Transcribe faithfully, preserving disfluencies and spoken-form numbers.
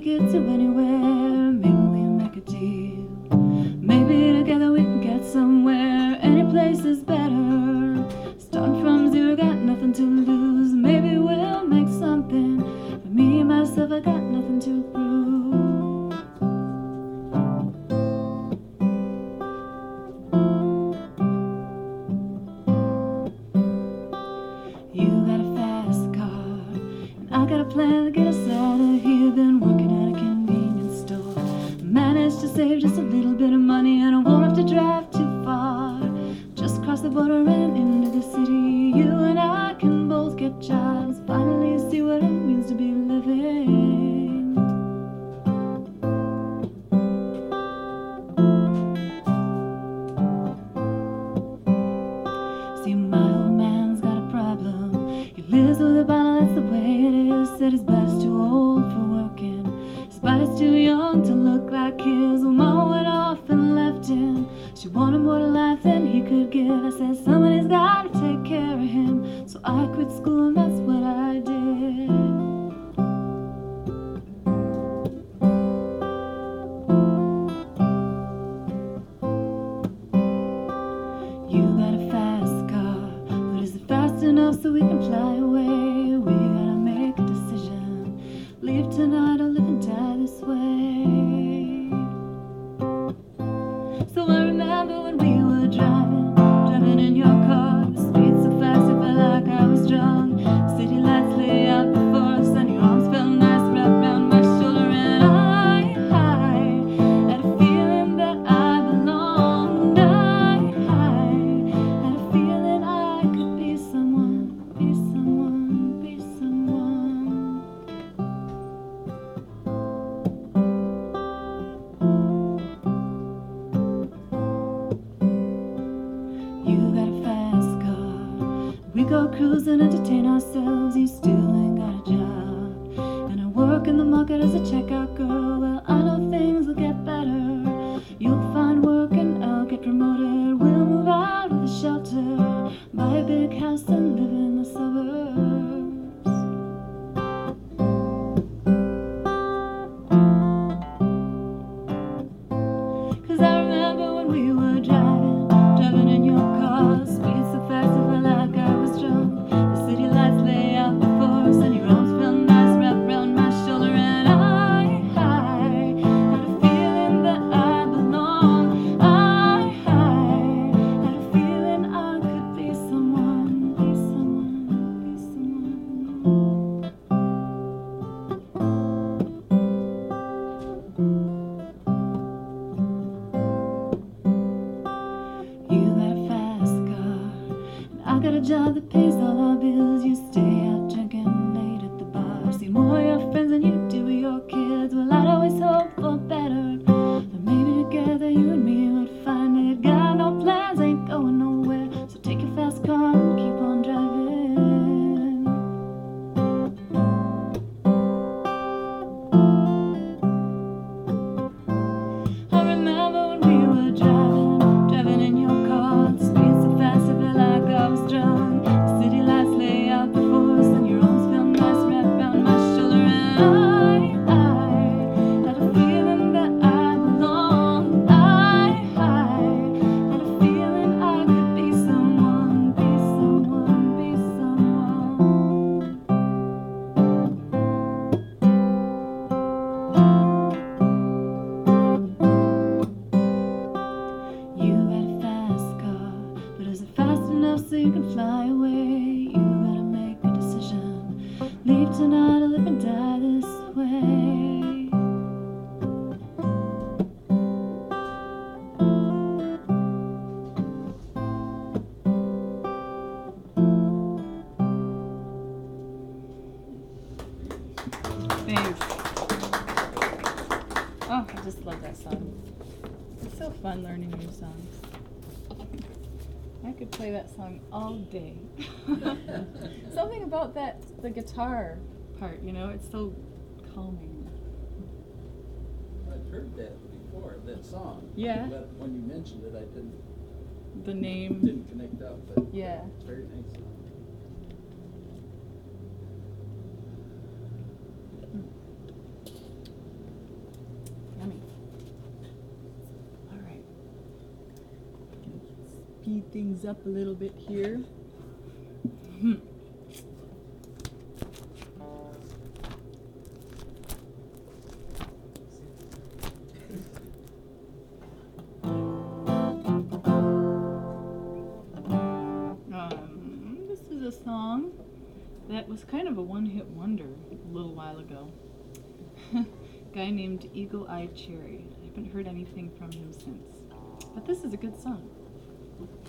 take it to anywhere. Maybe we make a deal. Maybe together we can get somewhere. Any place is better. Starting from zero, got nothing to lose. Maybe we'll make something. For me, myself, I got nothing to prove. You got a fast car, and I got a plan to get us out of here. Been working at a convenience store. Managed to save just a little bit of money, and I won't have to drive too far. Just cross the border and into the city. You and I can both get jobs. Finally see what it means to be living. See, my old man's got a problem. He lives with a bottle, that's the way it is. Said his body's too old for working. His body's too young to look like his. Well, Mama went off and left him. She wanted more to life than he could give. I said, somebody's got to take care of him. So I quit school and that's what I did. You got a fast car, but is it fast enough so we can fly away? We gotta make a decision. Leave tonight or live and die this way. So I remember when we were driving, driving in your car. The speed so fast, I felt like I was drunk. City lights lay out before us, and your arms felt nice wrapped around my shoulder. And I, I had a feeling that I belonged. I, I had a feeling I could be someone, be someone, be someone. You got a fast car. We go cruising, entertain ourselves. You still ain't got a job. And I work in the market as a checkout girl. Well, I know things will get better. You'll find work and I'll get promoted. We'll move out of the shelter, buy a big house and live in the suburbs. Cause I remember when we were driving, driving in your car. Speed so fast, I felt like I was drunk. The city lights lay out before us, and your arms felt nice wrapped around my shoulder. And I, I had a feeling that I belonged. I, I had a feeling I could be someone, be someone, be someone. You got a fast car, and I got a job that pays all our bills. You stay out drinking late at the bar. See more of your friends than you do your kids. Well, I'd always hope for better, that maybe together you and me would find it. Got no plans, ain't going nowhere. So take your fast car and keep on driving. I remember when we were driving, driving in your car. The speed so fast, I felt like I was drunk. The city lights lay out before us, and your arms felt nice wrapped around my shoulder. And I, I had a feeling that I belonged. I, I had a feeling I could be someone, be someone, be someone. You got a fast car, but is it fast enough so you can fly away? You gotta make a decision. Leave tonight or live and die this way. Thanks. Oh, I just love that song. It's so fun learning new songs. I could play that song all day. Something about that, the guitar part, you know, it's so calming. I've heard that before, that song. Yeah. But when you mentioned it, I didn't The name. didn't connect up, but Yeah. it's very nice song. things up a little bit here. Hmm. Um, this is a song that was kind of a one-hit wonder a little while ago. Guy named Eagle Eye Cherry. I haven't heard anything from him since. But this is a good song.